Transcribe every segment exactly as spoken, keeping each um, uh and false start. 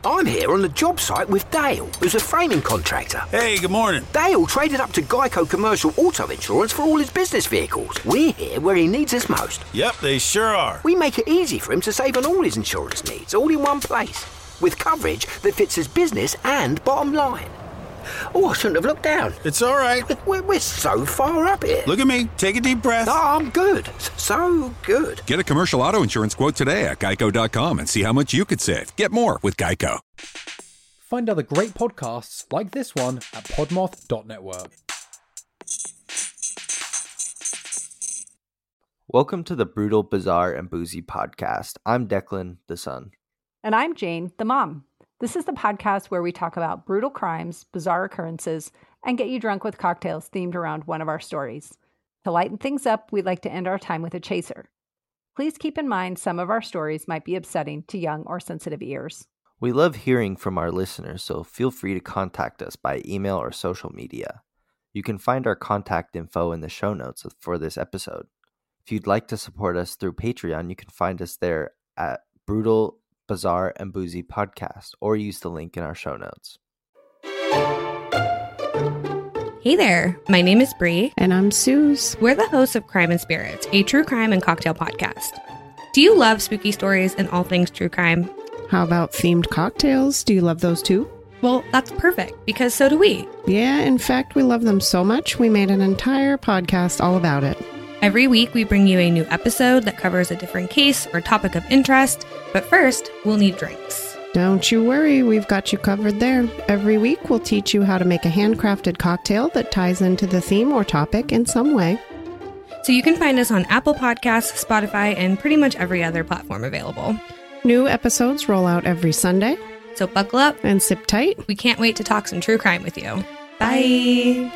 I'm here on the job site with Dale, who's a framing contractor. Hey, good morning. Dale traded up to Geico Commercial Auto Insurance for all his business vehicles. We're here where he needs us most. Yep, they sure are. We make it easy for him to save on all his insurance needs, all in one place, with coverage that fits his business and bottom line. Oh, I shouldn't have looked down. It's all right. We're, we're so far up here. Look at me. Take a deep breath. Oh, I'm good. So good. Get a commercial auto insurance quote today at geico dot com and see how much you could save. Get more with Geico. Find other great podcasts like this one at podmoth dot network. Welcome to the Brutal, Bizarre, and Boozy podcast. I'm Declan, the son. And I'm Jane, the mom. This is the podcast where we talk about brutal crimes, bizarre occurrences, and get you drunk with cocktails themed around one of our stories. To lighten things up, we'd like to end our time with a chaser. Please keep in mind some of our stories might be upsetting to young or sensitive ears. We love hearing from our listeners, so feel free to contact us by email or social media. You can find our contact info in the show notes for this episode. If you'd like to support us through Patreon, you can find us there at Brutal, Bizarre, and Boozy podcast, or use the link in our show notes. Hey there, my name is Bree. And I'm Suze. We're the hosts of Crime and Spirits, a true crime and cocktail podcast. Do you love spooky stories and all things true crime? How about themed cocktails? Do you love those too? Well, that's perfect, because so do we. Yeah, in fact, we love them so much, we made an entire podcast all about it. Every week, we bring you a new episode that covers a different case or topic of interest. But first, we'll need drinks. Don't you worry, we've got you covered there. Every week, we'll teach you how to make a handcrafted cocktail that ties into the theme or topic in some way. So you can find us on Apple Podcasts, Spotify, and pretty much every other platform available. New episodes roll out every Sunday. So buckle up and sip tight. We can't wait to talk some true crime with you. Bye!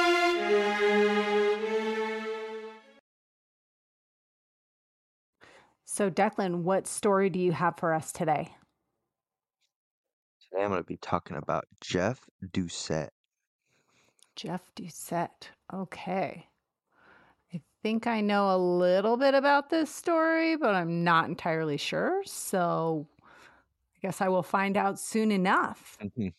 So, Declan, what story do you have for us today? Today I'm going to be talking about Jeff Doucette. Jeff Doucette. Okay. I think I know a little bit about this story, but I'm not entirely sure. So I guess I will find out soon enough.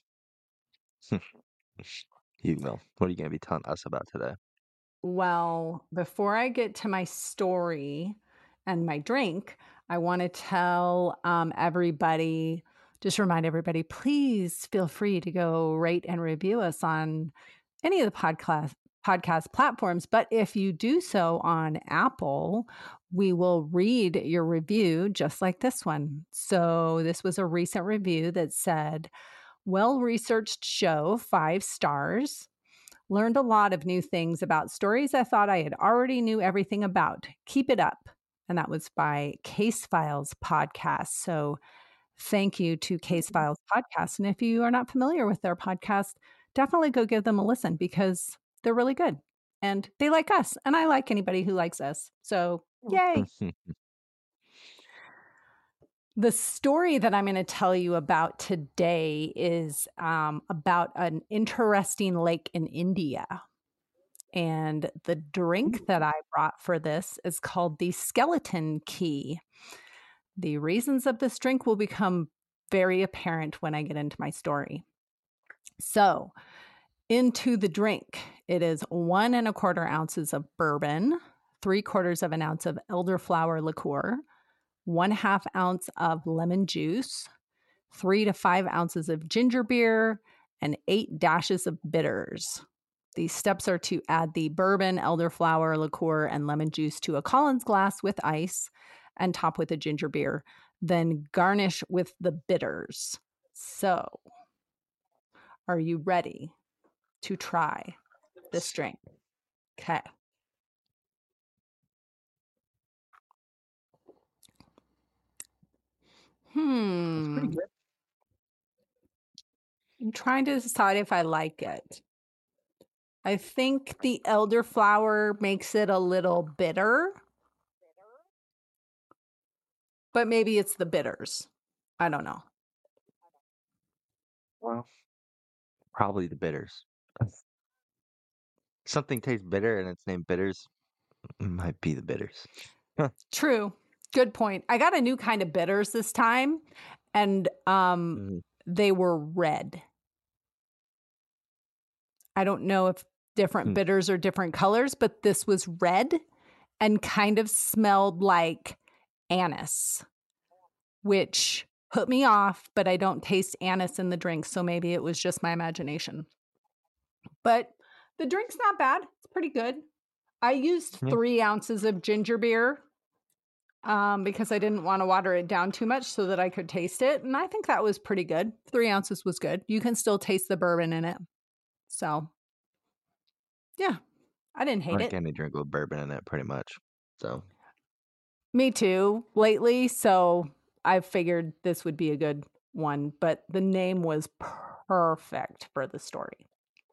You will. What are you going to be telling us about today? Well, before I get to my story and my drink, I want to tell um, everybody, just remind everybody, please feel free to go rate and review us on any of the podcast podcast platforms. But if you do so on Apple, we will read your review just like this one. So this was a recent review that said, well-researched show, five stars. Learned a lot of new things about stories I thought I had already knew everything about. Keep it up. And that was by Case Files Podcast. So thank you to Case Files Podcast. And if you are not familiar with their podcast, definitely go give them a listen because they're really good. And they like us. And I like anybody who likes us. So yay. The story that I'm going to tell you about today is um, about an interesting lake in India. And the drink that I brought for this is called the Skeleton Key. The reasons of this drink will become very apparent when I get into my story. So, into the drink, it is one and a quarter ounces of bourbon, three quarters of an ounce of elderflower liqueur, one half ounce of lemon juice, three to five ounces of ginger beer, and eight dashes of bitters. These steps are to add the bourbon, elderflower, liqueur, and lemon juice to a Collins glass with ice and top with a ginger beer. Then garnish with the bitters. So, are you ready to try this drink? Okay. Hmm. Pretty good. I'm trying to decide if I like it. I think the elderflower makes it a little bitter. But maybe it's the bitters. I don't know. Well, probably the bitters. Something tastes bitter and it's named bitters. Might be the bitters. True. Good point. I got a new kind of bitters this time. And um, Mhm. they were red. I don't know if different Hmm. bitters are different colors, but this was red and kind of smelled like anise, which put me off, but I don't taste anise in the drink, so maybe it was just my imagination. But the drink's not bad. It's pretty good. I used Yeah. three ounces of ginger beer um, because I didn't want to water it down too much so that I could taste it. And I think that was pretty good. Three ounces was good. You can still taste the bourbon in it. So, yeah, I didn't I hate like it. any drink with bourbon in it, pretty much. So, Me too, lately. So I figured this would be a good one, but the name was perfect for the story.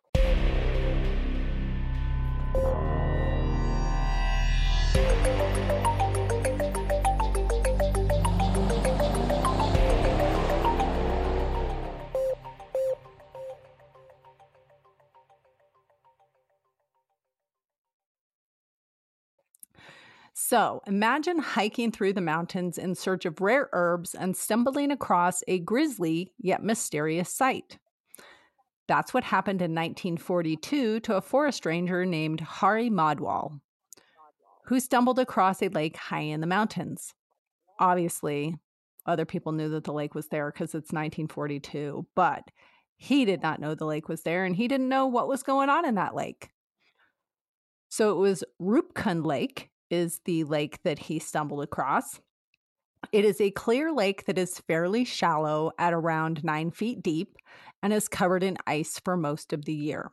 So imagine hiking through the mountains in search of rare herbs and stumbling across a grisly yet mysterious sight. That's what happened in nineteen forty-two to a forest ranger named Hari Madwal, who stumbled across a lake high in the mountains. Obviously, other people knew that the lake was there because it's nineteen forty-two, but he did not know the lake was there and he didn't know what was going on in that lake. So it was Rupkund Lake is the lake that he stumbled across. It is a clear lake that is fairly shallow at around nine feet deep and is covered in ice for most of the year.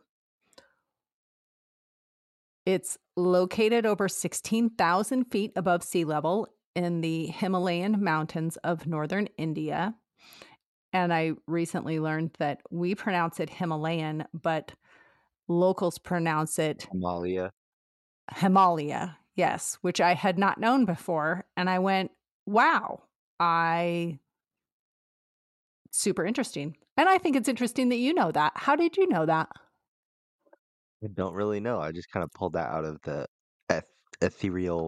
It's located over sixteen thousand feet above sea level in the Himalayan mountains of northern India. And I recently learned that we pronounce it Himalayan, but locals pronounce it Amalia. Himalaya, yes, which I had not known before. And I went, wow, I super interesting. And I think it's interesting that you know that. How did you know that? I don't really know. I just kind of pulled that out of the eth- ethereal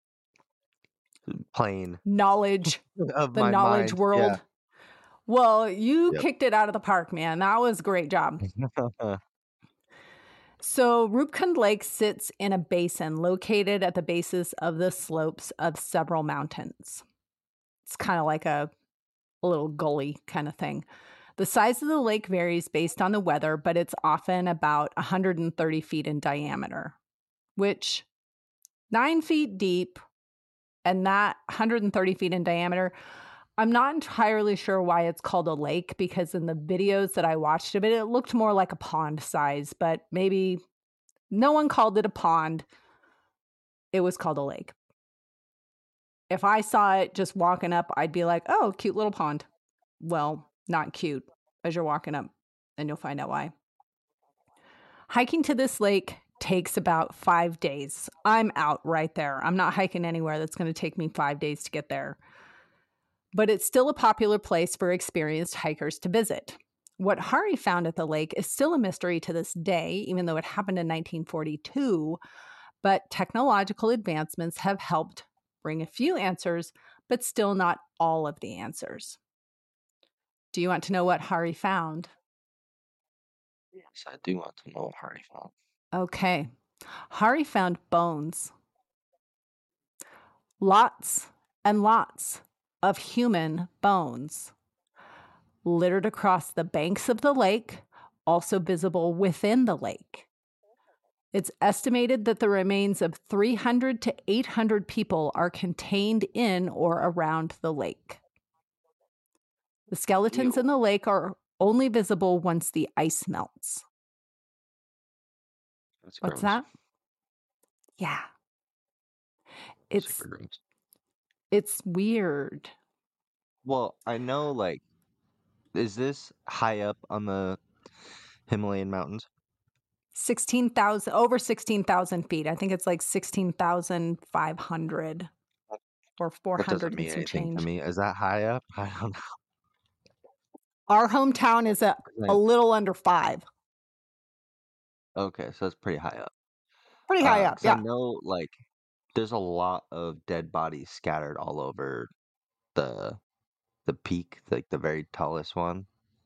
plane Knowledge, of the my knowledge mind. world. Well, you Yep. kicked it out of the park, man. That was a great job. Yeah. So, Rupkund Lake sits in a basin located at the bases of the slopes of several mountains. It's kind of like a, a little gully kind of thing. The size of the lake varies based on the weather, but it's often about one hundred thirty feet in diameter, which nine feet deep and that one hundred thirty feet in diameter. I'm not entirely sure why it's called a lake because in the videos that I watched of it, it looked more like a pond size, but maybe no one called it a pond. It was called a lake. If I saw it just walking up, I'd be like, oh, cute little pond. Well, not cute as you're walking up, and you'll find out why. Hiking to this lake takes about five days. I'm out right there. I'm not hiking anywhere that's going to take me five days to get there. But it's still a popular place for experienced hikers to visit. What Hari found at the lake is still a mystery to this day, even though it happened in nineteen forty-two, but technological advancements have helped bring a few answers, but still not all of the answers. Do you want to know what Hari found? Yes, I do want to know what Hari found. Okay. Hari found bones. Lots and lots of human bones littered across the banks of the lake, also visible within the lake. It's estimated that the remains of three hundred to eight hundred people are contained in or around the lake. The skeletons Ew. in the lake are only visible once the ice melts. That's What's gross. that? Yeah. It's Super gross. it's weird. Well, I know, like, is this high up on the Himalayan mountains? sixteen thousand, over sixteen thousand feet. I think it's like sixteen thousand five hundred or four That hundred doesn't mean and some anything change. to me. Is that high up? I don't know. Our hometown is a, a little under five. Okay, so that's pretty high up. Pretty high Uh, up, 'cause yeah. I know, like, there's a lot of dead bodies scattered all over the the peak, like the very tallest one.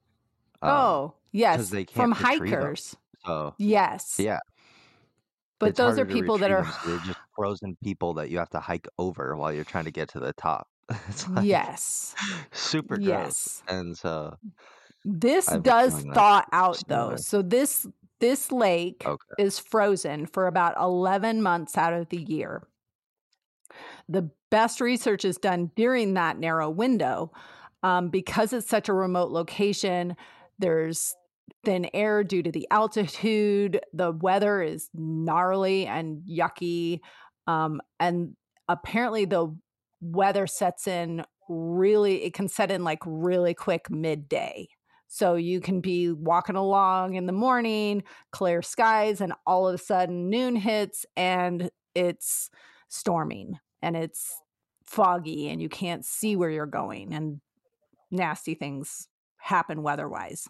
Um, Oh, yes, they from can't retrieve 'em. hikers. So, Yes. yeah. But It's those are harder to people that retrieve are 'em, so they're just frozen people that you have to hike over while you're trying to get to the top. It's like Yes. super gross, Yes. and so This I have a does feeling that's thaw out though. similar. So this this lake Okay. is frozen for about eleven months out of the year. The best research is done during that narrow window. Um, because it's such a remote location, there's thin air due to the altitude. The weather is gnarly and yucky. Um, and apparently, the weather sets in really, it can set in like really quick midday. So you can be walking along in the morning, clear skies, and all of a sudden noon hits and it's storming and it's foggy and you can't see where you're going and nasty things happen weather-wise.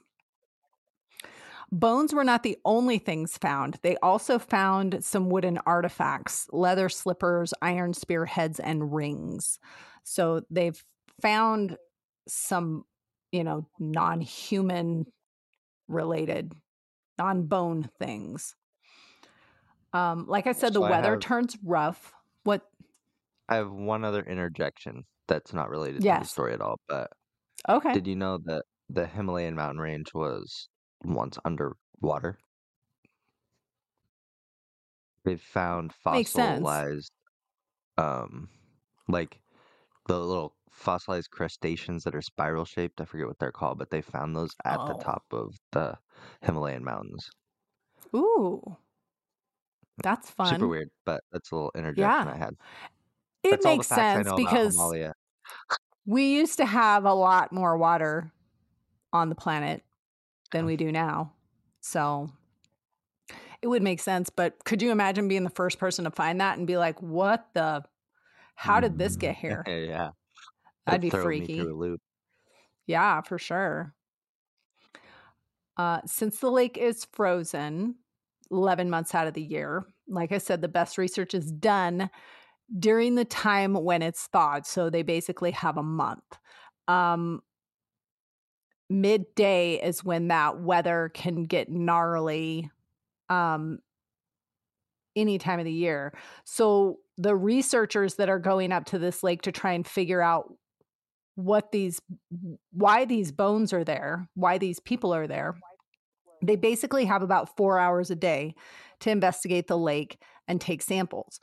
Bones were not the only things found. They also found some wooden artifacts, leather slippers, iron spearheads, and rings. So they've found some, you know, non-human related, non-bone things. Um, like I said, the So I weather have turns rough. What? I have one other interjection that's not related to the Yes. story at all, but Okay. did you know that the Himalayan mountain range was once underwater? They've found Makes sense. fossilized, um, like the little fossilized crustaceans that are spiral shaped. I forget what they're called, but they found those at the Oh. top of the Himalayan mountains. Ooh. That's fun. Super weird, but that's a little interjection Yeah. I had. It That's all the makes facts I sense know about because Himalaya. we used to have a lot more water on the planet than we do now. So it would make sense. But could you imagine being the first person to find that and be like, what the, how did this get here? Yeah. That'd be It throw me freaky. through a loop. Yeah, for sure. Uh, since the lake is frozen eleven months out of the year, like I said, the best research is done during the time when it's thawed. So they basically have a month. Um, midday is when that weather can get gnarly um, any time of the year. So the researchers that are going up to this lake to try and figure out what these, why these bones are there, why these people are there, they basically have about four hours a day to investigate the lake and take samples.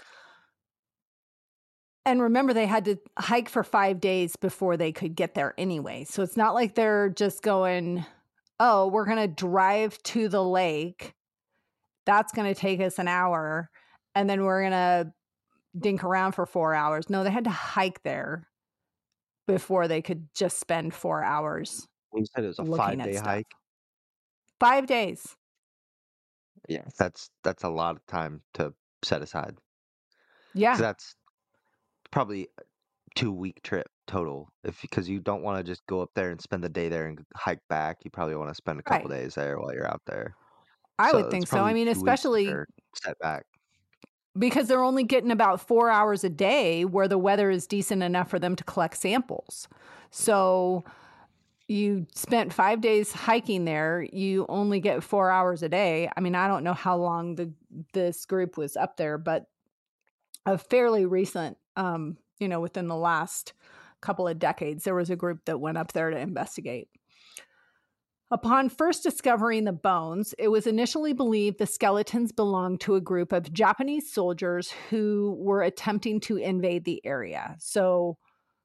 And remember, they had to hike for five days before they could get there anyway. So it's not like they're just going, oh, we're going to drive to the lake. That's going to take us an hour. And then we're going to dink around for four hours. No, they had to hike there before they could just spend four hours. You said it was a looking five at day stuff. hike. Five days. Yeah, that's that's a lot of time to set aside. 'Cause Yeah. that's probably a two week trip total. If because you don't want to just go up there and spend the day there and hike back. You probably want to spend a couple Right. days there while you're out there. I So would it's think so. I probably mean, two weeks especially for set back. because they're only getting about four hours a day where the weather is decent enough for them to collect samples. So you spent five days hiking there. You only get four hours a day. I mean, I don't know how long the this group was up there, but a fairly recent, um, you know, within the last couple of decades, there was a group that went up there to investigate. Upon first discovering the bones, it was initially believed the skeletons belonged to a group of Japanese soldiers who were attempting to invade the area. So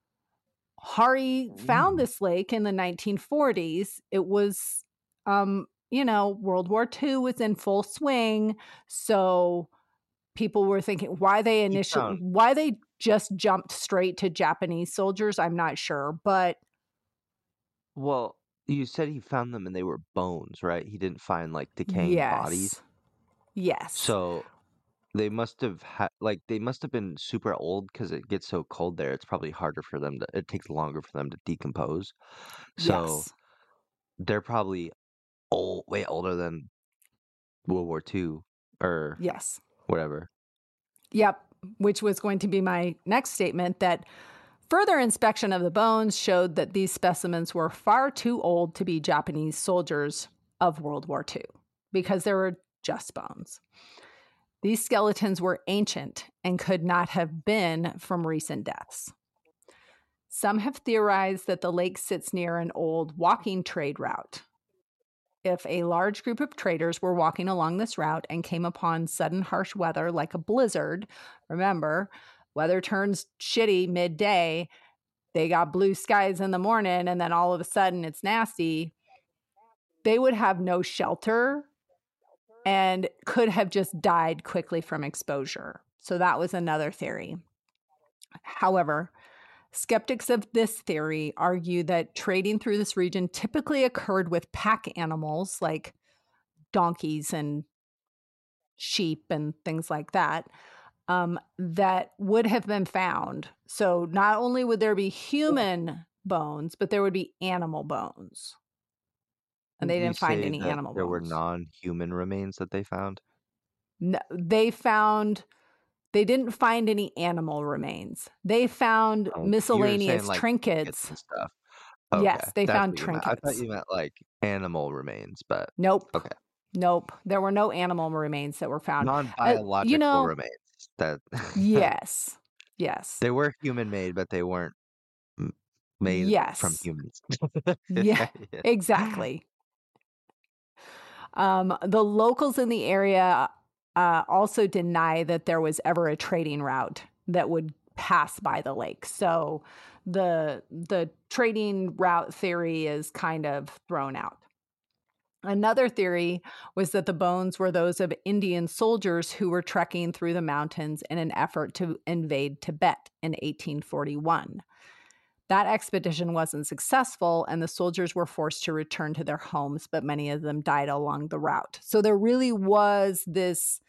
Hari found this lake in the nineteen forties. It was, um, you know, World War Two was in full swing. So people were thinking why they initially, found- why they just jumped straight to Japanese soldiers, I'm not sure. But Well, you said he found them and they were bones, right? He didn't find like decaying bodies. yes. Yes. So they must have had like they must have been super old because it gets so cold there. It's probably harder for them to. It takes longer for them to decompose. So yes. they're probably old, way older than World War Two or Yes. whatever. Yep. Which was going to be my next statement that Further inspection of the bones showed that these specimens were far too old to be Japanese soldiers of World War Two because they were just bones. These skeletons were ancient and could not have been from recent deaths. Some have theorized that the lake sits near an old walking trade route. If a large group of traders were walking along this route and came upon sudden harsh weather like a blizzard, remember, weather turns shitty midday, they got blue skies in the morning, and then all of a sudden it's nasty, they would have no shelter and could have just died quickly from exposure. So that was another theory. However, skeptics of this theory argue that trading through this region typically occurred with pack animals like donkeys and sheep and things like that, um, that would have been found. So not only would there be human bones, but there would be animal bones. And they Did you didn't find say any that animal there were bones. non-human remains that they found? No, they found, they didn't find any animal remains. They found Oh, you were miscellaneous saying like trinkets. and stuff. Yes, Okay, they that's found what you meant. I thought trinkets. you meant like animal remains, but Nope. okay. Nope. There were no animal remains that were found. Uh, Non-biological you know, remains. That yes. Yes. they were human-made, but they weren't m- made from Yes. humans. Yeah, Yeah. exactly. Um, the locals in the area uh, also deny that there was ever a trading route that would pass by the lake. So the the trading route theory is kind of thrown out. Another theory was that the bones were those of Indian soldiers who were trekking through the mountains in an effort to invade Tibet in eighteen forty-one. That expedition wasn't successful, and the soldiers were forced to return to their homes, but many of them died along the route. So there really was this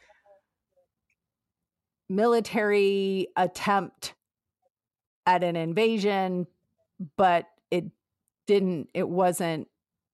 military attempt at an invasion, but it didn't, it wasn't,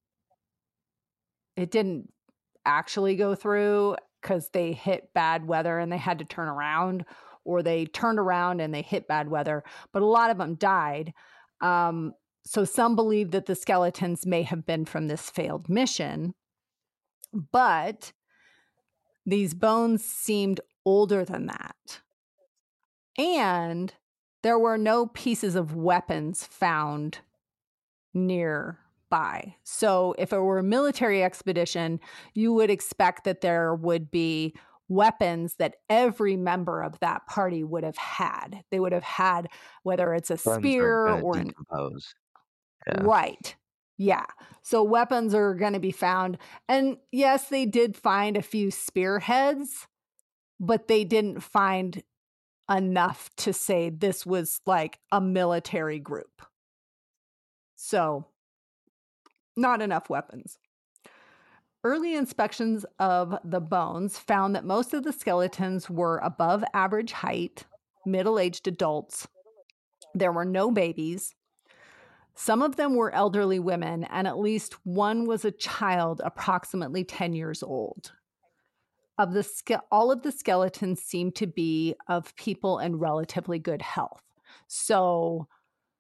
it didn't actually go through because they hit bad weather and they had to turn around, or they turned around and they hit bad weather, but a lot of them died. Um, so some believe that the skeletons may have been from this failed mission, but these bones seemed older than that. And there were no pieces of weapons found nearby. So if it were a military expedition, you would expect that there would be weapons that every member of that party would have had. They would have had, whether it's a Guns aren't spear gonna or an decompose. Yeah. right. Yeah. So weapons are going to be found. And yes, they did find a few spearheads, but they didn't find enough to say this was like a military group. So not enough weapons. Early inspections of the bones found that most of the skeletons were above average height, middle-aged adults. There were no babies. Some of them were elderly women, and at least one was a child approximately ten years old. Of the ske- all of the skeletons seemed to be of people in relatively good health. So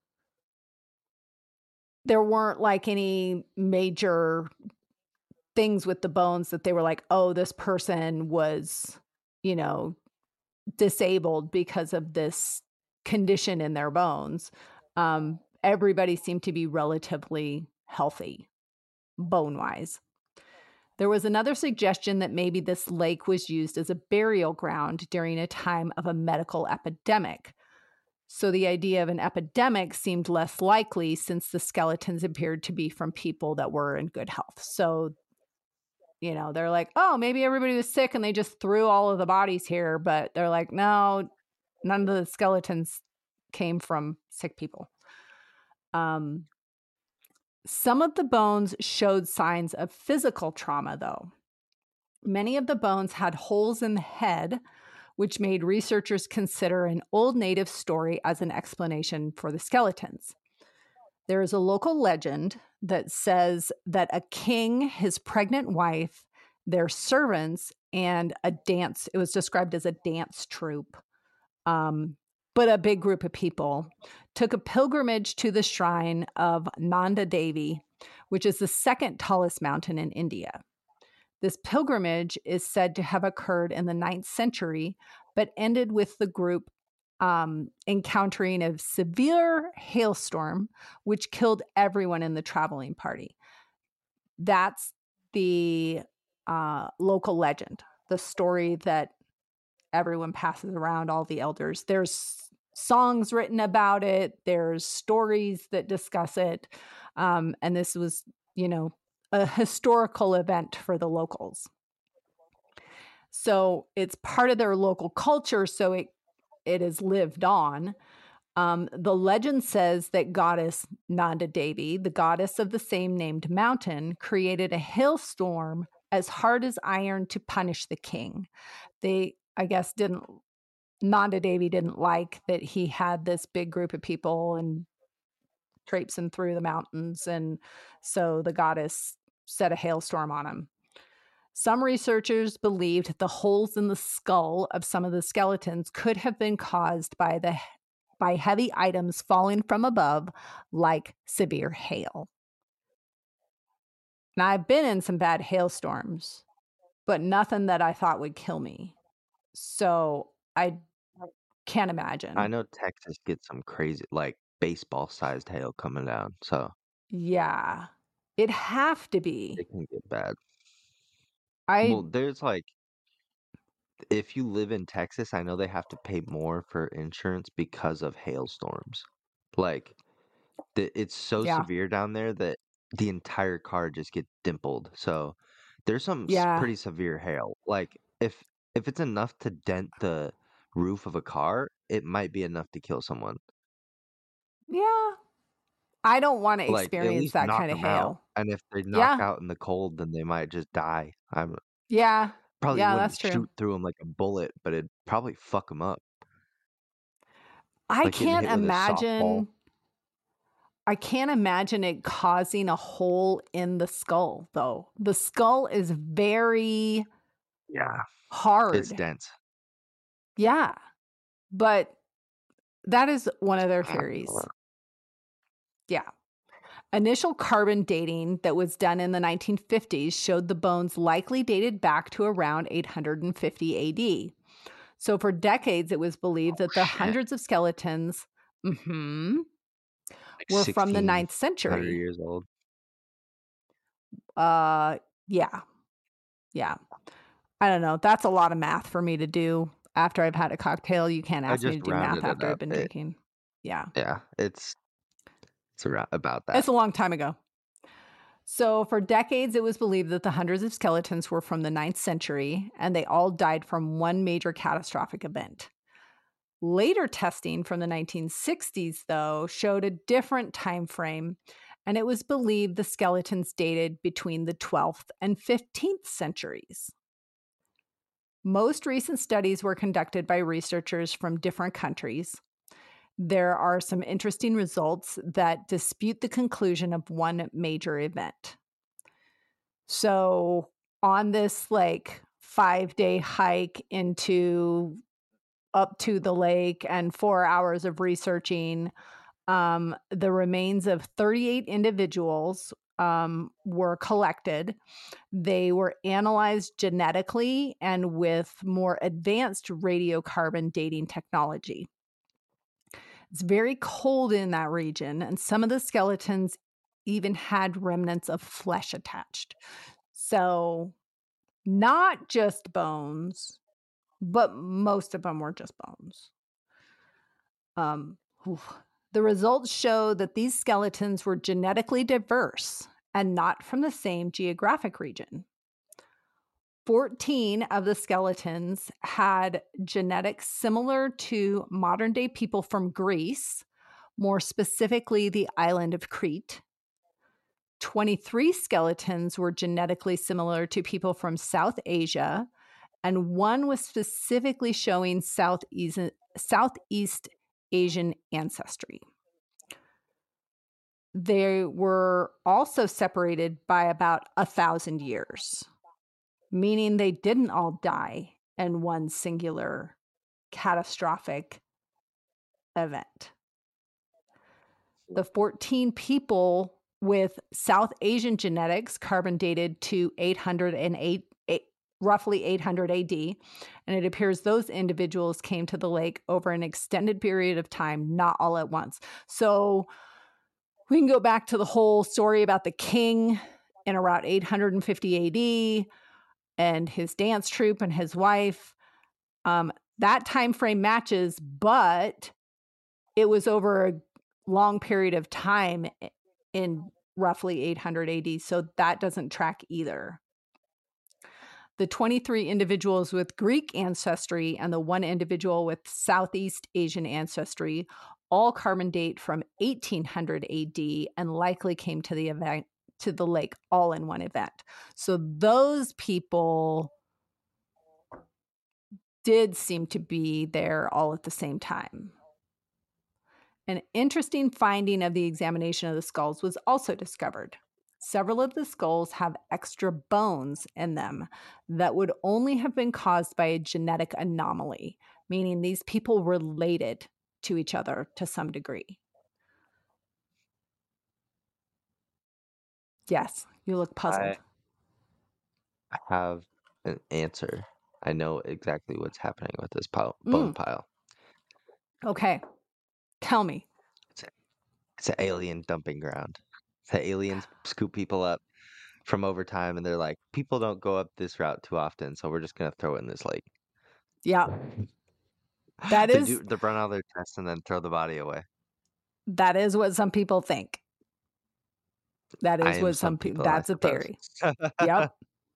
there weren't like any major things with the bones that they were like, oh, this person was, you know, disabled because of this condition in their bones. Um, everybody seemed to be relatively healthy, bone-wise. There was another suggestion that maybe this lake was used as a burial ground during a time of a medical epidemic. So the idea of an epidemic seemed less likely since the skeletons appeared to be from people that were in good health. So, you know, they're like, oh, maybe everybody was sick and they just threw all of the bodies here. But they're like, no, none of the skeletons came from sick people. Um, some of the bones showed signs of physical trauma, though. Many of the bones had holes in the head, which made researchers consider an old native story as an explanation for the skeletons. There is a local legend that says that a king, his pregnant wife, their servants, and a dance, it was described as a dance troupe, um, but a big group of people, took a pilgrimage to the shrine of Nanda Devi, which is the second tallest mountain in India. This pilgrimage is said to have occurred in the ninth century, but ended with the group um, encountering a severe hailstorm, which killed everyone in the traveling party. That's the uh, local legend, the story that everyone passes around, all the elders. There's songs written about it. There's stories that discuss it. Um, and this was, you know, a historical event for the locals. So it's part of their local culture, so it it is lived on. Um, the legend says that goddess Nanda Devi, the goddess of the same named mountain, created a hailstorm as hard as iron to punish the king. They, I guess, didn't, Nanda Devi didn't like that he had this big group of people and traipsing through the mountains. And so the goddess set a hailstorm on him. Some researchers believed the holes in the skull of some of the skeletons could have been caused by the by heavy items falling from above, like severe hail. Now, I've been in some bad hailstorms, but nothing that I thought would kill me. So I can't imagine. I know Texas gets some crazy, like baseball-sized hail coming down, so Yeah, it'd have to be. it can get bad. I Well, there's like, if you live in Texas, I know they have to pay more for insurance because of hailstorms. Like, the, it's so yeah severe down there that the entire car just gets dimpled. So there's some s- yeah pretty severe hail. Like, if if it's enough to dent the roof of a car, it might be enough to kill someone. yeah. I don't want to Like, at experience least that knock kind of them out. hail. And if they knock Yeah, out in the cold, then they might just die. I'm yeah, probably yeah. wouldn't That's true. shoot through them like a bullet, but it'd probably fuck them up. I Like getting can't hit with a softball. imagine. I can't imagine it causing a hole in the skull, though. The skull is very Yeah, it's hard. dense. Yeah, but that is one of their I don't theories. know. Yeah. Initial carbon dating that was done in the nineteen fifties showed the bones likely dated back to around eight hundred fifty A D. So for decades, it was believed that the Shit, hundreds of skeletons mhm, like were from the sixteen ninth hundred century. years old. Uh, yeah, yeah. I don't know. That's a lot of math for me to do after I've had a cocktail. You can't I ask me just to do math rounded it after I've up. been It, drinking. Yeah, yeah, it's it's around about that. it's a long time ago. So for decades, it was believed that the hundreds of skeletons were from the ninth century, and they all died from one major catastrophic event. Later testing from the nineteen sixties, though, showed a different time frame, and it was believed the skeletons dated between the twelfth and fifteenth centuries. Most recent studies were conducted by researchers from different countries. There are some interesting results that dispute the conclusion of one major event. So, on this like five day hike into up to the lake and four hours of researching, um, the remains of thirty-eight individuals um, were collected. They were analyzed genetically and with more advanced radiocarbon dating technology. It's very cold in that region, and some of the skeletons even had remnants of flesh attached. So, not just bones, but most of them were just bones. Um, oof. The results show that these skeletons were genetically diverse and not from the same geographic region. fourteen of the skeletons had genetics similar to modern day people from Greece, more specifically the island of Crete. twenty-three skeletons were genetically similar to people from South Asia, and one was specifically showing Southeast, Southeast Asian ancestry. They were also separated by about a thousand years, meaning they didn't all die in one singular catastrophic event. The fourteen people with South Asian genetics carbon dated to eight hundred eight, eight, roughly eight hundred A D, and it appears those individuals came to the lake over an extended period of time, not all at once. So we can go back to the whole story about the king in around eight hundred fifty A D and his dance troupe and his wife. Um, that time frame matches, but it was over a long period of time in roughly eight hundred A D, so that doesn't track either. The twenty-three individuals with Greek ancestry and the one individual with Southeast Asian ancestry all carbon date from eighteen hundred A D and likely came to the event to the lake all in one event. So those people did seem to be there all at the same time. An interesting finding of the examination of the skulls was also discovered. Several of the skulls have extra bones in them that would only have been caused by a genetic anomaly, meaning these people related to each other to some degree. Yes, you look puzzled. I have an answer. I know exactly what's happening with this pile, bone Mm. pile. Okay, tell me. It's, a, it's an alien dumping ground. The aliens scoop people up from over time, and they're like, people don't go up this route too often, so we're just gonna throw it in this lake. Yeah, that They is do, they run all their tests and then throw the body away. that is what some people think. That I is am what some some people. people, I That's a suppose. theory. Yep.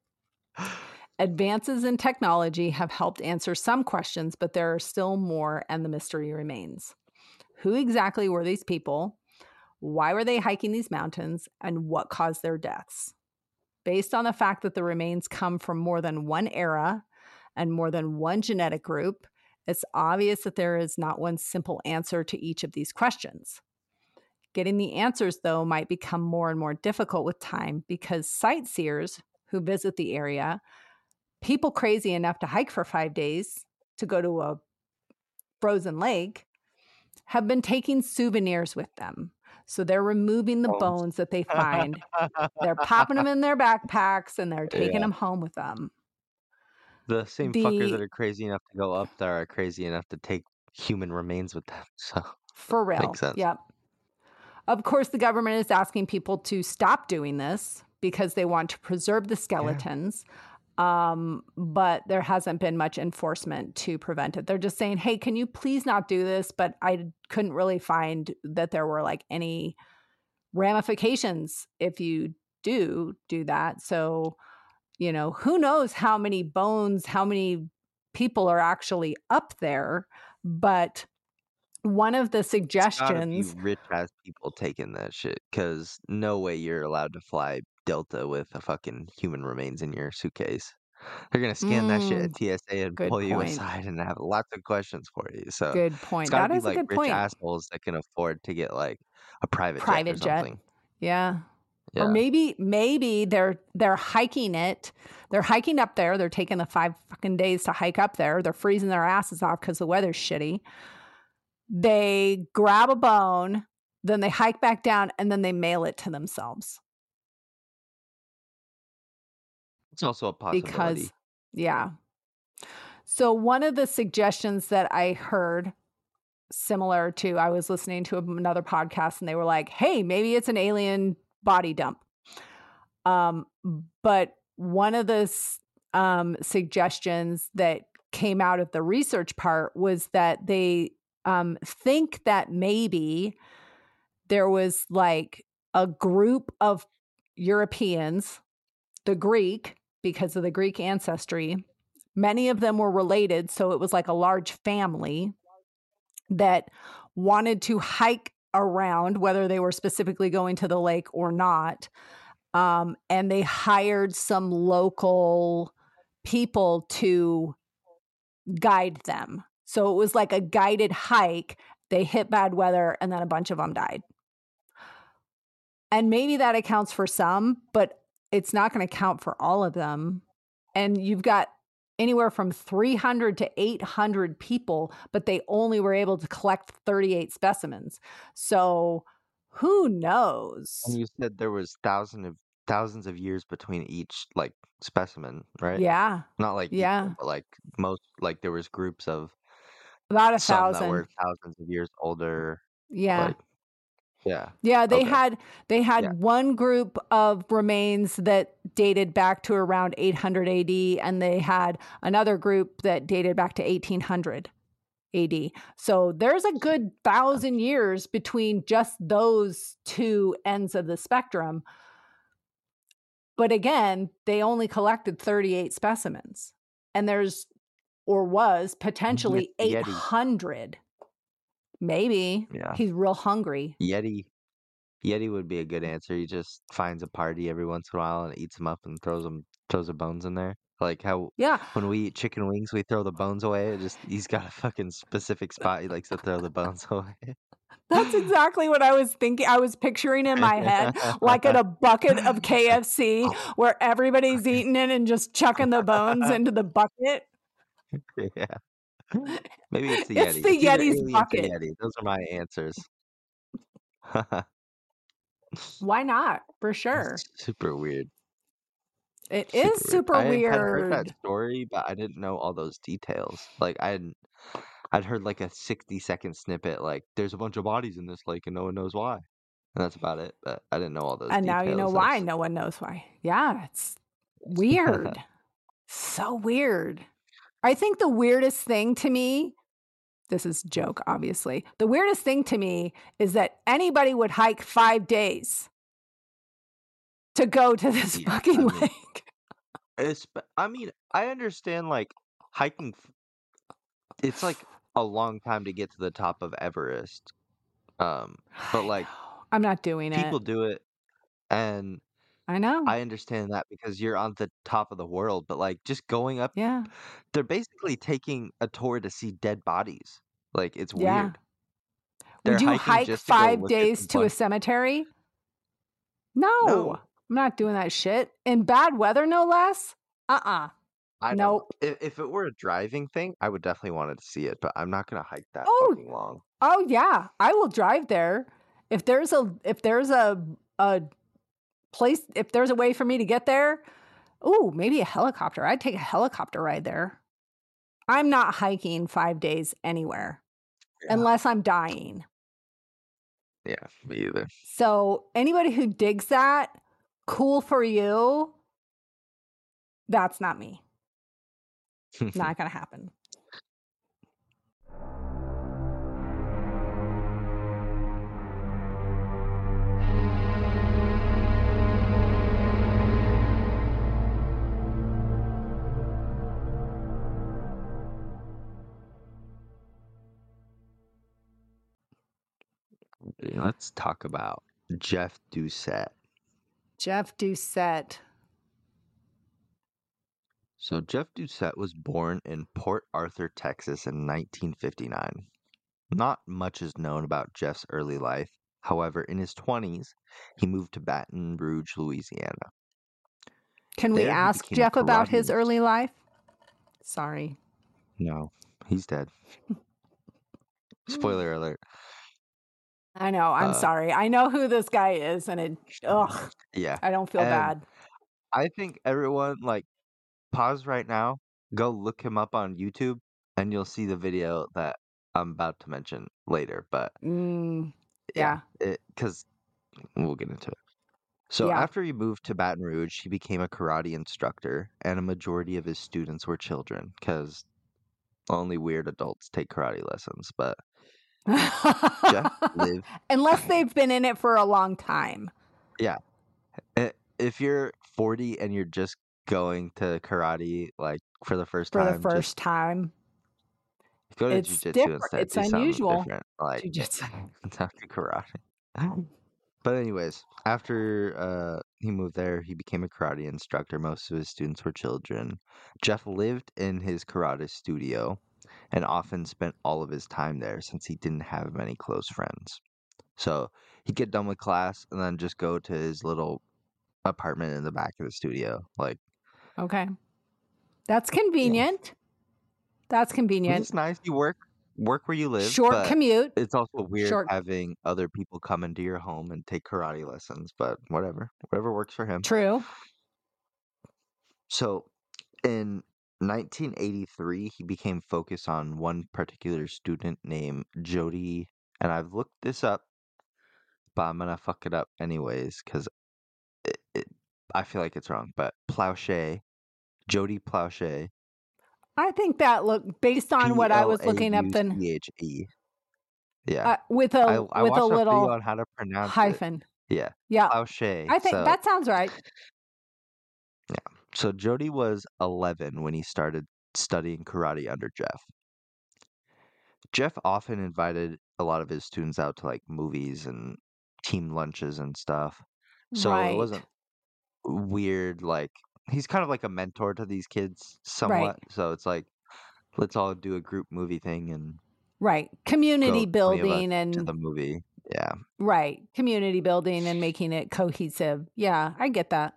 Advances in technology have helped answer some questions, but there are still more, and the mystery remains. Who exactly were these people? Why were they hiking these mountains? And what caused their deaths? Based on the fact that the remains come from more than one era and more than one genetic group, it's obvious that there is not one simple answer to each of these questions. Getting the answers, though, might become more and more difficult with time because sightseers who visit the area, people crazy enough to hike for five days to go to a frozen lake, have been taking souvenirs with them. So they're removing the Bones. bones that they find. They're popping them in their backpacks and they're taking Yeah. them home with them. The same fuckers that The are crazy enough to go up there are crazy enough to take human remains with them. So For real. makes sense. Yep. Of course, the government is asking people to stop doing this because they want to preserve the skeletons. Um, but there hasn't been much enforcement to prevent it. They're just saying, hey, can you please not do this? But I couldn't really find that there were like any ramifications if you do do that. So, you know, who knows how many bones, how many people are actually up there. But one of the It's gotta be suggestions, rich ass people taking that shit, because no way you're allowed to fly Delta with a fucking human remains in your suitcase. They're gonna scan that shit at mm, T S A and good pull you point. aside and have lots of questions for you. So Good it's point. gotta That be is a like good rich point. assholes that can afford to get like a private jet or Private jet. something. Yeah. Or Yeah. maybe maybe they're they're hiking it. They're hiking up there. They're taking the five fucking days to hike up there. They're freezing their asses off because the weather's shitty. They grab a bone, then they hike back down, and then they mail it to themselves. It's also a possibility. Because, yeah. So one of the suggestions that I heard, similar to, I was listening to another podcast and they were like, hey, maybe it's an alien body dump. Um, but one of the um, suggestions that came out of the research part was that they um, think that maybe there was like a group of Europeans, the Greek, because of the Greek ancestry. Many of them were related, so it was like a large family that wanted to hike around, whether they were specifically going to the lake or not. Um, and they hired some local people to guide them. So it was like a guided hike. They hit bad weather, and then a bunch of them died. And maybe that accounts for some, but it's not going to count for all of them. And you've got anywhere from three hundred to eight hundred people, but they only were able to collect thirty-eight specimens. So Who knows? And you said there was thousands of thousands of years between each like specimen, right? Yeah. Not like Yeah. equal, but like most like there was groups of About a some that thousand. were thousands of years older. Yeah. Like yeah. Yeah, they Okay. had they had Yeah. one group of remains that dated back to around eight hundred A D, and they had another group that dated back to eighteen hundred A D. So there's a good thousand years between just those two ends of the spectrum. But again, they only collected thirty-eight specimens, and there's or was potentially Yeti. eight hundred. Maybe. Yeah. He's real hungry. Yeti. Yeti would be a good answer. He just finds a party every once in a while and eats them up and throws them throws the bones in there. Like how Yeah. when we eat chicken wings, we throw the bones away. It just he's got a fucking specific spot he likes to throw the bones away. That's exactly what I was thinking. I was picturing in my head, like in a bucket of K F C where everybody's eating it and just chucking the bones into the bucket. Yeah. Maybe it's the It's Yeti. the It's either Yeti's alien or bucket. Yeti. Those are my answers. Why not? For It's sure. super weird. It Super is super weird. I had heard that weird. story, but I didn't know all those details. Like I hadn't I'd heard like a sixty second snippet, like there's a bunch of bodies in this lake and no one knows why. And that's about it. But I didn't know all those And now you know details. why. That's No one knows why. Yeah, it's weird. So weird. I think the weirdest thing to me, this is a joke, obviously. The weirdest thing to me is that anybody would hike five days to go to this yeah, I fucking mean, lake. it's I mean, I understand like hiking f- it's like a long time to get to the top of Everest. Um, but I like know. I'm not doing people it. do it and I know. I understand that because you're on the top of the world, but like just going up, Yeah. they're basically taking a tour to see dead bodies. Like it's Yeah. weird. They're Would you hiking hike just to go five look at days the to a bunch. cemetery? No. No, I'm not doing that shit. In bad weather, no less? Uh-uh. I don't. Nope. If, if it were a driving thing, I would definitely want to see it, but I'm not gonna hike that Oh, fucking long. oh yeah. I will drive there. If there's a if there's a a place if there's a way for me to get there, ooh, maybe a helicopter. I'd take a helicopter ride there. I'm not hiking five days anywhere Yeah, unless I'm dying. yeah, me either. So anybody who digs that, cool for you. That's not me. Not gonna happen. Let's talk about Jeff Doucette. Jeff Doucette. So Jeff Doucette was born in Port Arthur, Texas in nineteen fifty-nine. Not much is known about Jeff's early life. However, in his twenties, he moved to Baton Rouge, Louisiana. Can we There he ask became a Jeff about his karate. early life? Sorry. No, he's dead. Spoiler alert. I know. I'm Uh, sorry. I know who this guy is, and it, ugh, yeah. I don't feel And bad. I think everyone, like, pause right now, go look him up on YouTube, and you'll see the video that I'm about to mention later. But Mm, yeah, yeah. it because we'll get into it. So Yeah. after he moved to Baton Rouge, he became a karate instructor, and a majority of his students were children, because only weird adults take karate lessons. But Jeff lived, Unless they've been in it for a long time. yeah. i- If you're forty and you're just going to karate like for the first For the time, first just time. go to It's jujitsu different. instead. It's Do something unusual. different, like Jujitsu. not do karate. But anyways, after uh, he moved there, he became a karate instructor. Most of his students were children. Jeff lived in his karate studio and often spent all of his time there since he didn't have many close friends. So he'd get done with class and then just go to his little apartment in the back of the studio. Like, Okay. That's yeah. convenient. That's Was convenient. this nice? You work work where you live, Short but commute. it's also weird Short. having other people come into your home and take karate lessons, but whatever. Whatever works for him. True. So in nineteen eighty-three, he became focused on one particular student named Jody, and I've looked this up, but I'm gonna fuck it up anyways because it, it, I feel like it's wrong. But Plauche, Jody Plauche, I think that look based on what I was looking up then P L A U C H E. Yeah, uh, with a I, I with watched a a video little on how to pronounce it. hyphen. Yeah, Yeah. Plauche. I think So, that sounds right. so Jody was eleven when he started studying karate under Jeff. Jeff often invited a lot of his students out to like movies and team lunches and stuff. So Right. it wasn't weird. Like he's kind of like a mentor to these kids Right. somewhat. So it's like, let's all do a group movie thing and Right. Community go twenty of us building to the and movie. Yeah. right. Community building and making it cohesive. Yeah, I get that.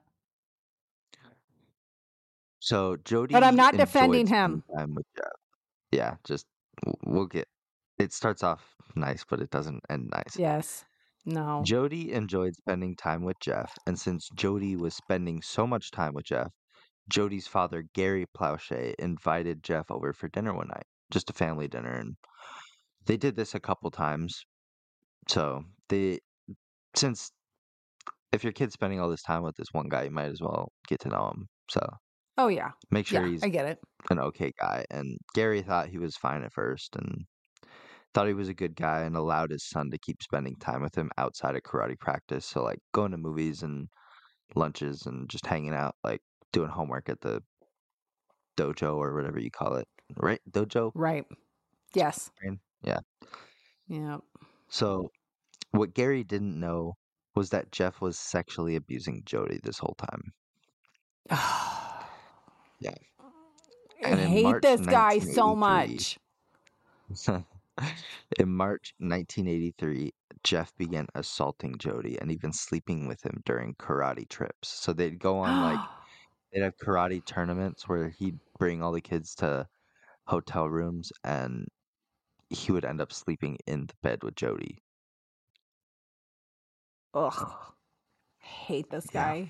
So Jody But I'm not enjoyed defending spending him. time with Jeff. Yeah, just w- we'll get. It starts off nice, but it doesn't end nice. Yes. No. Jody enjoyed spending time with Jeff, and since Jody was spending so much time with Jeff, Jody's father, Gary Plauche, invited Jeff over for dinner one night, just a family dinner, and they did this a couple times. So they, since if your kid's spending all this time with this one guy, you might as well get to know him. So Oh yeah. make sure Yeah, he's I get it. an okay guy. And Gary thought he was fine at first, and thought he was a good guy, and allowed his son to keep spending time with him outside of karate practice. So like going to movies and lunches and just hanging out, like doing homework at the dojo or whatever you call it, right? Dojo, Right. Yes. Right? Yeah. Yeah. So what Gary didn't know was that Jeff was sexually abusing Jody this whole time. Yeah. I And in hate March this guy so nineteen eighty-three, much. in March nineteen eighty-three, Jeff began assaulting Jody and even sleeping with him during karate trips. So they'd go on like they'd have karate tournaments where he'd bring all the kids to hotel rooms, and he would end up sleeping in the bed with Jody. Ugh. Hate this Yeah. guy.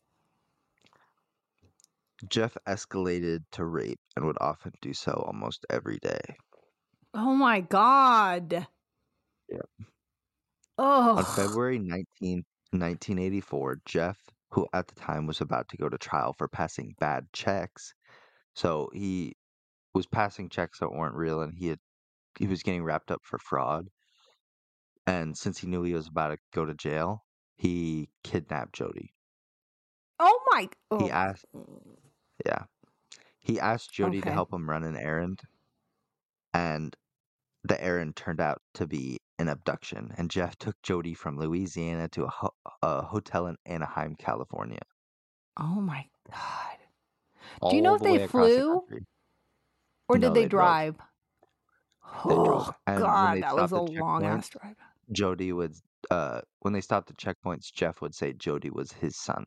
Jeff escalated to rape and would often do so almost every day. Oh my god. Yeah. Oh. On February nineteenth, nineteen eighty-four, Jeff, who at the time was about to go to trial for passing bad checks, so he was passing checks that weren't real, and he had he was getting wrapped up for fraud. And since he knew he was about to go to jail, he kidnapped Jody. Oh my. He Oh. asked, yeah, he asked Jody to Okay. help him run an errand, and the errand turned out to be an abduction. And Jeff took Jody from Louisiana to a, ho- a hotel in Anaheim, California. Oh my god. All Do you know if the they way across the flew country. or No, did they, they drove. drive? They drove. Oh And when god, they that was stopped a at long ass checkpoints, drive. Jody would, uh, when they stopped at checkpoints, Jeff would say Jody was his son.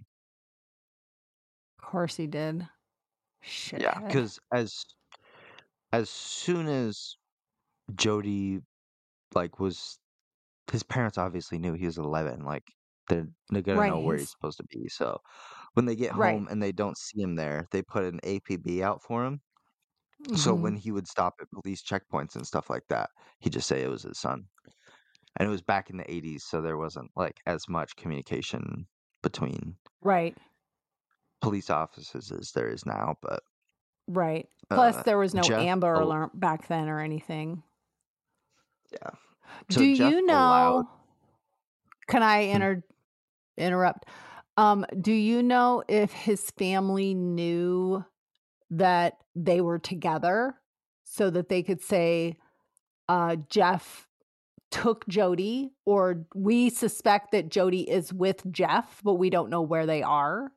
Of course he did. Yeah, Shithead. because as as soon as Jody like was, his parents obviously knew he was eleven. Like they're they're gonna Right. know where he's He's supposed to be. So when they get right. home and they don't see him there, they put an A P B out for him. So hmm when he would stop at police checkpoints and stuff like that, he'd just say it was his son. And it was back in the eighties, so there wasn't like as much communication between Right. police officers as there is now. But Right. Plus, uh, there was no Jeff, Amber al- Alert back then or anything. yeah. So Do Jeff you allowed. know? Can I Hmm. inter interrupt? Um, do you know if his family knew that they were together so that they could say, uh, Jeff took Jody, or we suspect that Jody is with Jeff, but we don't know where they are?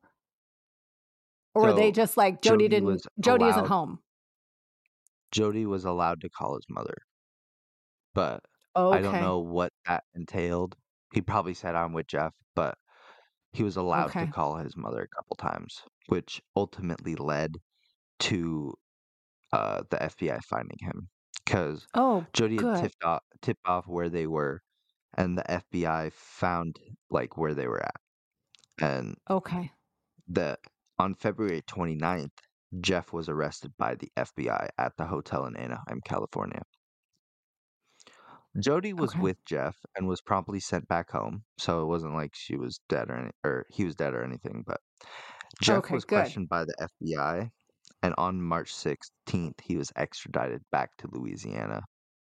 Or are they So just like Jody Jody didn't was Jody isn't allowed. home? Jody was allowed to call his mother, but I don't Okay. know what that entailed. He probably said I'm with Jeff, but he was allowed to Okay. call his mother a couple times, which ultimately led to uh, the F B I finding him. because Oh, Jody had good. tipped off tipped off where they were, and the F B I found like where they were at. And Okay. the on February twenty-ninth, Jeff was arrested by the F B I at the hotel in Anaheim, California. Jody was Okay. with Jeff and was promptly sent back home, so it wasn't like she was dead or any, or he was dead or anything. But Jeff Okay, was good. questioned by the F B I, and on March sixteenth, he was extradited back to Louisiana.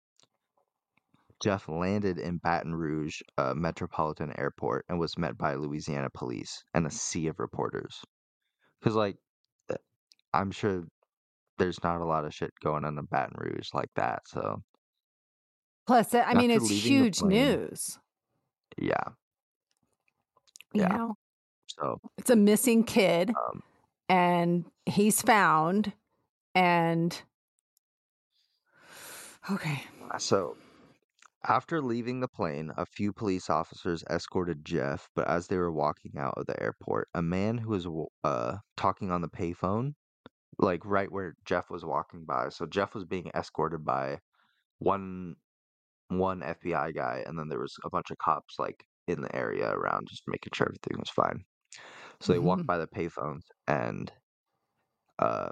Jeff landed in Baton Rouge uh, Metropolitan Airport and was met by Louisiana police and a sea of reporters. Because, like, uh, I'm sure there's not a lot of shit going on in Baton Rouge like that. So, Plus, I mean, after it's leaving the huge plane, news. yeah, You yeah. know, So, it's a missing kid, um, and he's found, and okay. so after leaving the plane, a few police officers escorted Jeff, but as they were walking out of the airport, a man who was w- uh talking on the payphone, like right where Jeff was walking by. So Jeff was being escorted by one one F B I guy, and then there was a bunch of cops like in the area around, just making sure everything was fine. So they walked by the payphones, and uh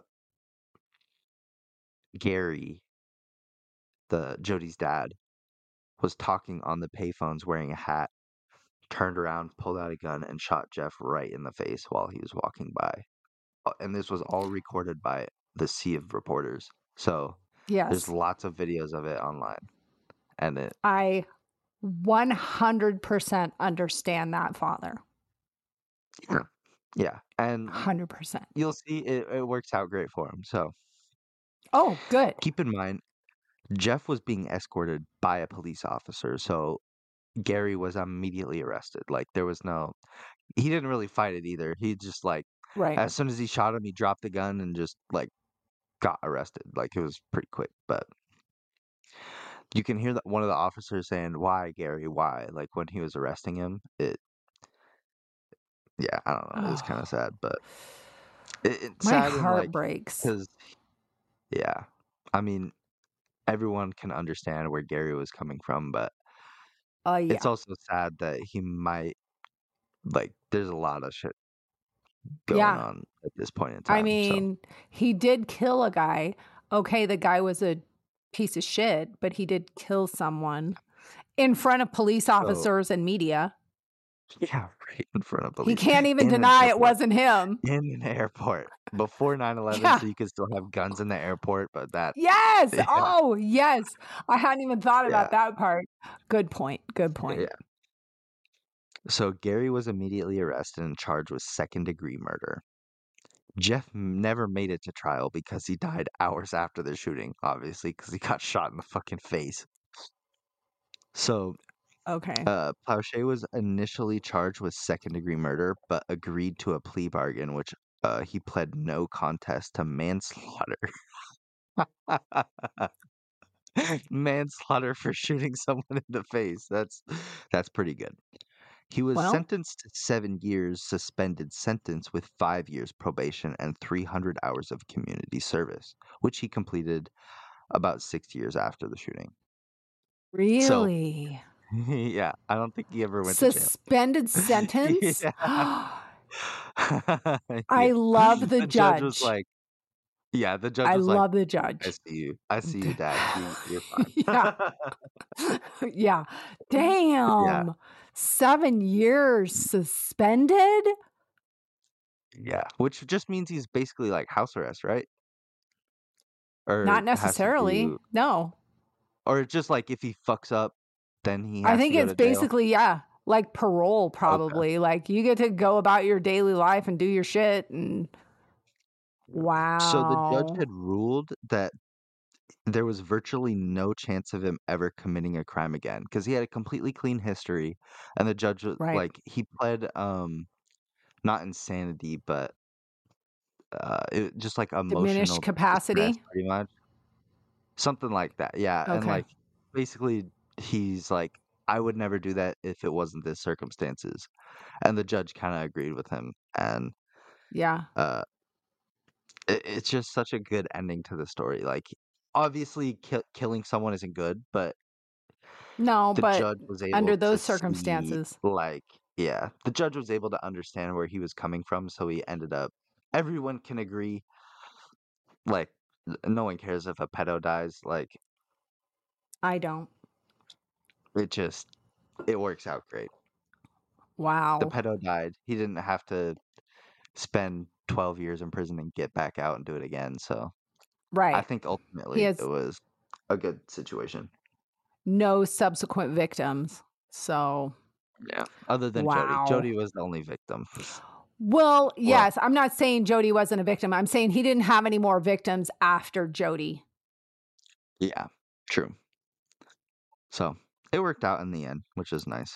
Gary, the Jody's dad, was talking on the payphones wearing a hat, turned around, pulled out a gun, and shot Jeff right in the face while he was walking by. Uh, And this was all recorded by the sea of reporters. So there's Yes, lots of videos of it online. And it, I one hundred percent understand that, Father. yeah, yeah. And one hundred percent. you'll see it, it works out great for him. So Oh, good. keep in mind, Jeff was being escorted by a police officer. So Gary was immediately arrested. Like there was no, he didn't really fight it either. He just like, Right. as soon as he shot him, he dropped the gun and just like got arrested. Like it was pretty quick. But you can hear that one of the officers saying, "Why, Gary? Why?" Like when he was arresting him. It, yeah, I don't know. It was kind Oh, of sad, but it, it's my sad in heart like breaks. because yeah, I mean everyone can understand where Gary was coming from, but Oh, it's yeah. also sad that he might like. There's a lot of shit going Yeah. on at this point in I time. So mean, he did kill a guy. Okay, the guy was a piece of shit, but he did kill someone in front of police so officers and media. yeah, right in front of He police can't even in an deny it airport. wasn't him. In an airport before nine eleven, Yeah. so you could still have guns in the airport, but that Yes. yeah, Oh, yes. I hadn't even thought yeah, about that part. Good point. Good point. yeah. So Gary was immediately arrested and charged with second degree murder. Jeff m- never made it to trial because he died hours after the shooting, obviously, because he got shot in the fucking face. So Okay. uh, Plauché was initially charged with second degree murder, but agreed to a plea bargain, which uh, he pled no contest to manslaughter. Manslaughter for shooting someone in the face. That's that's pretty good. He was Well, sentenced to seven years suspended sentence with five years probation and three hundred hours of community service, which he completed about six years after the shooting. So, really? yeah, I don't think he ever went to jail. Suspended sentence? Yeah. I Yeah. love the The judge was judge. like, yeah, the judge I was like, love the I judge. see you. I see you, Dad. You, you're fine. Yeah. Yeah. Yeah. Damn. Seven years suspended? Yeah. Which just means he's basically like house arrest, right? Or Not has to necessarily. do, No. or just like if he fucks up, then he I has to think go it's to jail. basically, yeah, like parole, Okay. probably. Like you get to go about your daily life and do your shit. And So the judge wow. had ruled that there was virtually no chance of him ever committing a crime again because he had a completely clean history, and the judge was Right. like he pled um not insanity, but uh it, just like Diminished emotional distress, capacity. pretty much something like that. Yeah, and Okay. like basically he's like, I would never do that if it wasn't this circumstances, and the judge kind of agreed with him, and Yeah. uh it, it's just such a good ending to the story. Like obviously ki- killing someone isn't good, but No, the but judge was under able to those see, circumstances, like, yeah, the judge was able to understand where he was coming from, so he ended up. Everyone can agree, like, n- no one cares if a pedo dies. Like, I don't. it just it works out great. The Wow. pedo died. He didn't have to spend twelve years in prison and get back out and do it again. So I Right. think He ultimately it has was a good situation. no subsequent victims. So, Yeah. Other than Jody. wow. Jody was the only victim. Well, Well, yes, I'm not saying Jody wasn't a victim. I'm saying he didn't have any more victims after Jody. yeah, true. So it worked out in the end, which is nice.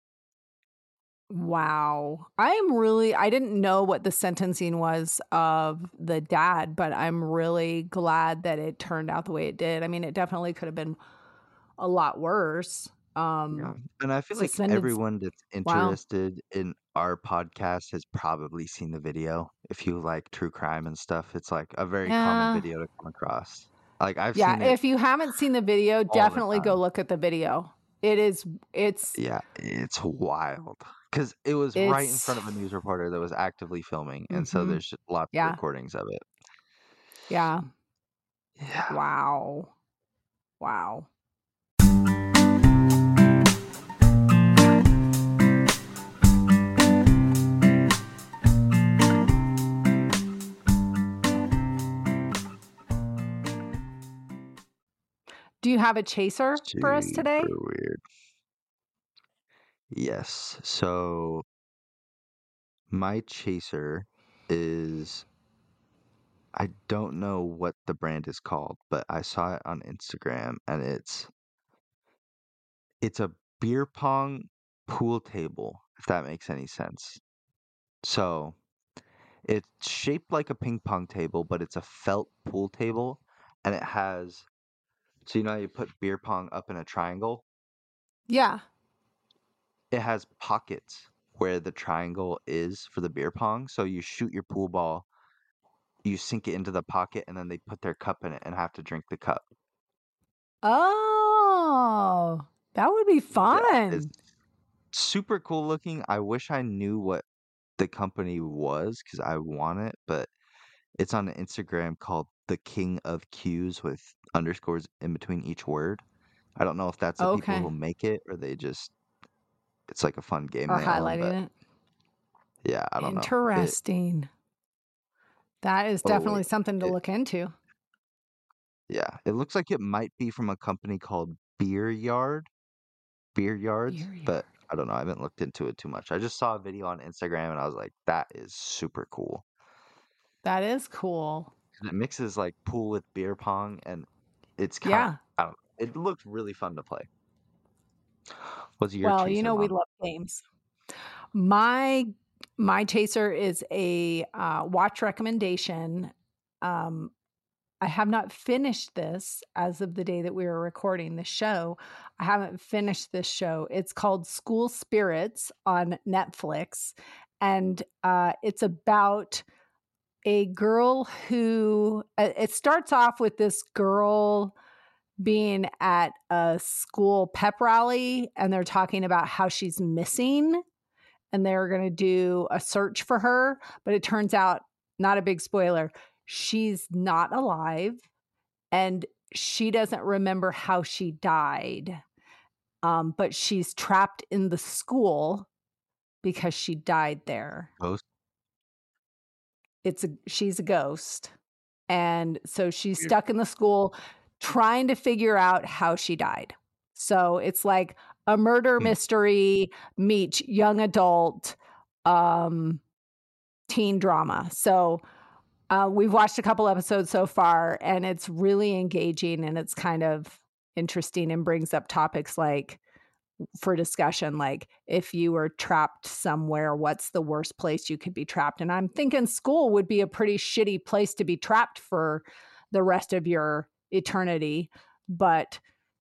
Wow. I'm really, I didn't know what the sentencing was of the dad, but I'm really glad that it turned out the way it did. I mean, it definitely could have been a lot worse. Yeah. Um, And I feel like suspended. everyone that's Wow. interested in our podcast has probably seen the video. If you like true crime and stuff, it's like a very common Yeah. video to come across. Like I've Yeah. seen it If you haven't seen the video, all the definitely go time. look at the video. It is, it's, Yeah, it's wild because it was right in it's, front of a news reporter that was actively filming, and so mhm. there's just lots of Yeah. recordings of it. Yeah. Yeah. Wow. Wow. Do you have a chaser for us today? Super weird. Yes. So my chaser is I don't know what the brand is called, but I saw it on Instagram and it's it's a beer pong pool table, if that makes any sense. So it's shaped like a ping pong table, but it's a felt pool table and it has so you know how you put beer pong up in a triangle? Yeah. It has pockets where the triangle is for the beer pong. So you shoot your pool ball, you sink it into the pocket, and then they put their cup in it and have to drink the cup. Oh, that would be Yeah, it's fun. super cool looking. I wish I knew what the company was because I want it, but it's on Instagram called The King of Cues with underscores in between each word. I don't know if that's the people Okay. who make it or they just it's like a fun game Or they own, but highlighting it. yeah, I don't know. It Interesting. That is oh definitely wait, something to it look into. yeah, it looks like it might be from a company called Beer Yard, Beer Yards, Beer but yard. I don't know. I haven't looked into it too much. I just saw a video on Instagram and I was like, that is super cool. That is cool. It mixes like pool with beer pong and it's kind of Yeah. I don't know. It looked really fun to play. What's your Well, you chaser, know, we Mom? love games. My my chaser is a uh, watch recommendation. Um, I have not finished this as of the day that we were recording the show. I haven't finished this show. It's called School Spirits on Netflix. And uh, it's about a girl who, uh, it starts off with this girl being at a school pep rally, and they're talking about how she's missing, and they're going to do a search for her. But it turns out, not a big spoiler, she's not alive and she doesn't remember how she died. Um, but she's trapped in the school because she died there. Ghost? It's a she's a ghost. And so she's Weird. stuck in the school trying to figure out how she died. So it's like a murder Hmm. mystery meets young adult um teen drama. So uh, we've watched a couple episodes so far, and it's really engaging and it's kind of interesting and brings up topics like for discussion, like if you were trapped somewhere, what's the worst place you could be trapped? And I'm thinking school would be a pretty shitty place to be trapped for the rest of your eternity, but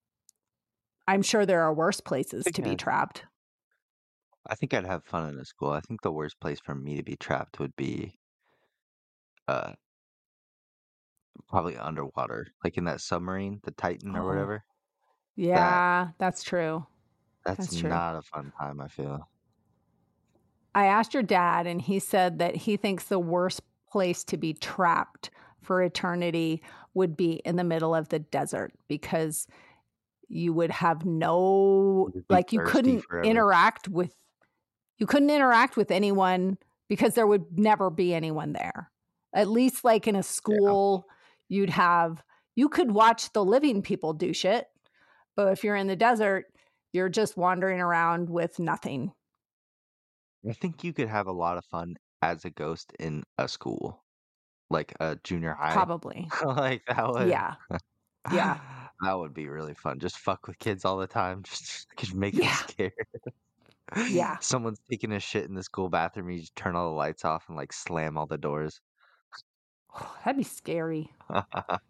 I'm sure there are worse I places think to be I'd, trapped. I think I'd have fun in a school. I think the worst place for me to be trapped would be uh Probably underwater, like in that submarine, the Titan or Oh, whatever. That yeah, that's true. that's That's true. not a fun time, I feel. I asked your dad, and he said that he thinks the worst place to be trapped for eternity would be in the middle of the desert because you would have no, You'd be like, you thirsty couldn't forever. interact with, you couldn't interact with anyone because there would never be anyone there. At least, like in a Yeah. school, you'd have, you could watch the living people do shit, but if you're in the desert, you're just wandering around with nothing. I think you could have a lot of fun as a ghost in a school, like a junior high. Probably. Like that would, Yeah. Yeah. that would be really fun. Just fuck with kids all the time. Just, just make them Yeah. scared. Yeah. Someone's taking a shit in the school bathroom. You just turn all the lights off and like slam all the doors. That'd be scary. All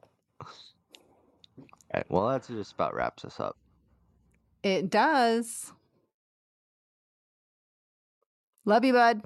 right, well, that just about wraps us up. It does. Love you, bud.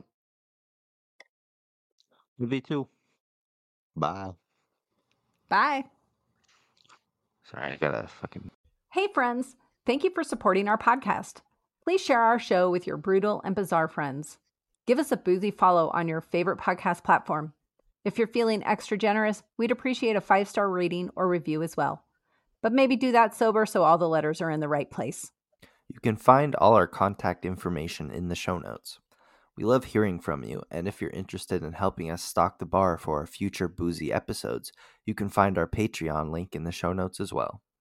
Me too. Bye. Bye. Sorry, I gotta fucking. Hey, friends. Thank you for supporting our podcast. Please share our show with your brutal and bizarre friends. Give us a boozy follow on your favorite podcast platform. If you're feeling extra generous, we'd appreciate a five-star rating or review as well. But maybe do that sober so all the letters are in the right place. You can find all our contact information in the show notes. We love hearing from you, and if you're interested in helping us stock the bar for our future boozy episodes, you can find our Patreon link in the show notes as well.